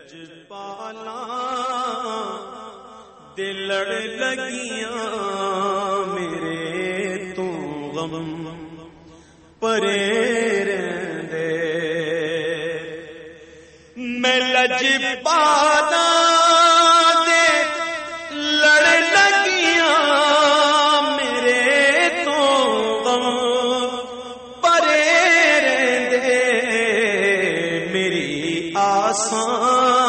لجپالا دل لڑ لگیاں میرے تو غم پرے رہندے میں لجپالا دے لڑ لگیاں میرے تو غم پرے رہندے میری آساں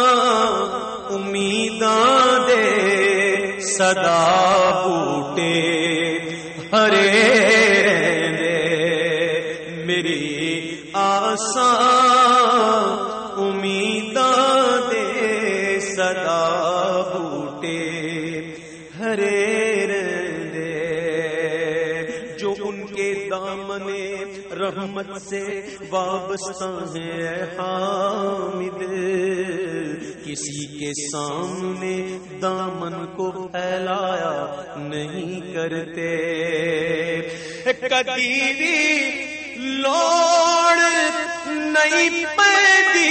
امیداں دے صدا بوٹے ہرے رہندے میری آساں امیداں دے صدا بوٹے ہرے رہندے جو ان کے دامن رحمت سے وابستہ ہے حامد کسی کے سامنے دامن کو پھیلایا نہیں کرتے کبھی بھی لوڑ نہیں پیندی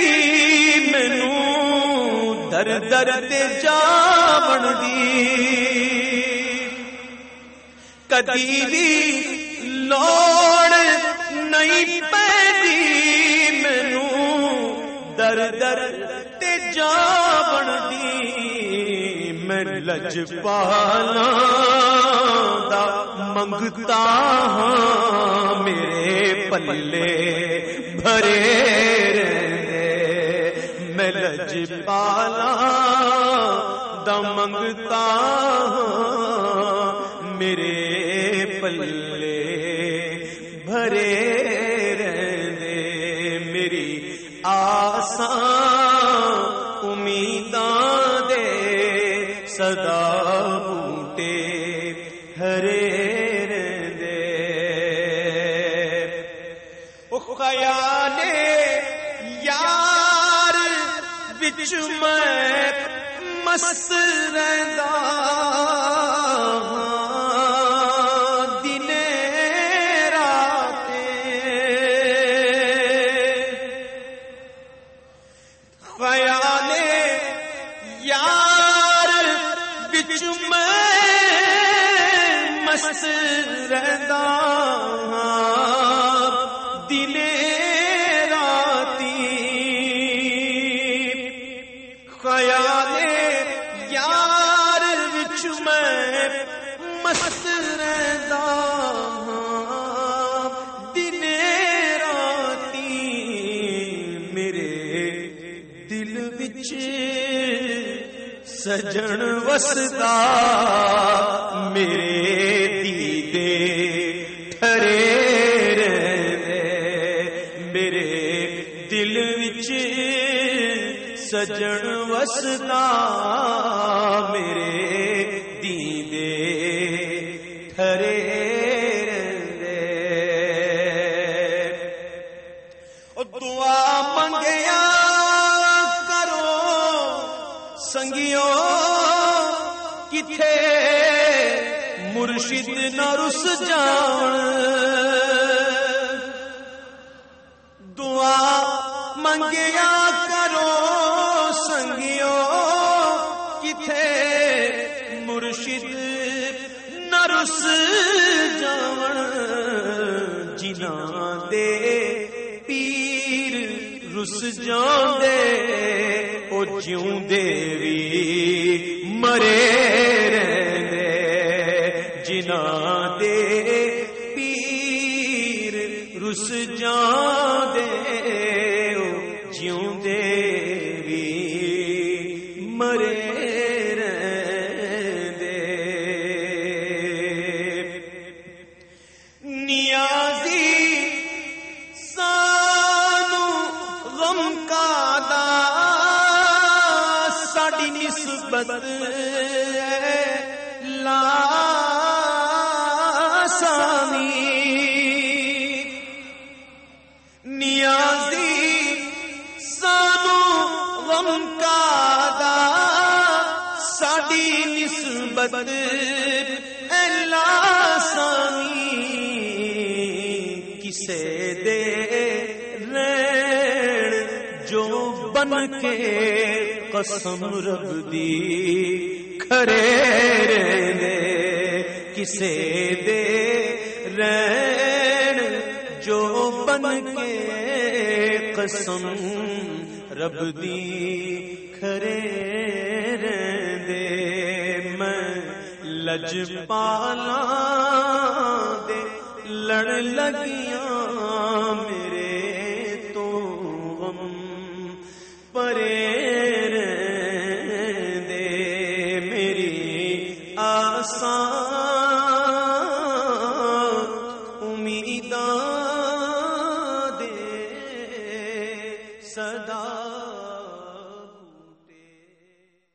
مینوں در در تے جا بندی کبھی بھی لوڑ نہیں پیندی مینوں در در تے جا بندی میں لجپالا دا منگتا ہاں میرے پلے بھرے رہندے میں لجپالا دا منگتا ہاں میرے پلے بھرے رہندے میری آساں امیداں دے صدا بوٹے ہرے رہندے او خیال یار وچ میں مست رہندا دنے راتے خیال یار وچ میں مست رہندا دنے راتی خیال یار وچ میں مست رہندا دنے راتی میرے دل وچ سجن وسدا میرے دیدے ٹھرے رہندے میرے دل وچ سجن وسدا میرے دیدے ٹھرے رہندے او دعا منگیا سنگیو کتھے مرشد نہ رس جان دعا منگیا کرو سنگیو کتھے مرشد نہ رس جان جنہاں دے پیر رس جان دے او جیوندے وی مرے رہندے جنہاں دے پیر رس جاندے او جیوندے وی مرے رہندے نیازی سانو غم کا نسبت لاسانی نیازی سانو غم کا دا ساڈی نسبت لاسانی کسے دے رین جو بن کے قسم رب دی کھڑے رہندے کسے دے رہن جو بن کے قسم رب دی کھڑے رہندے میں لج پالا دے لڑ لگیاں میرے تو غم پرے رہندے میری آسان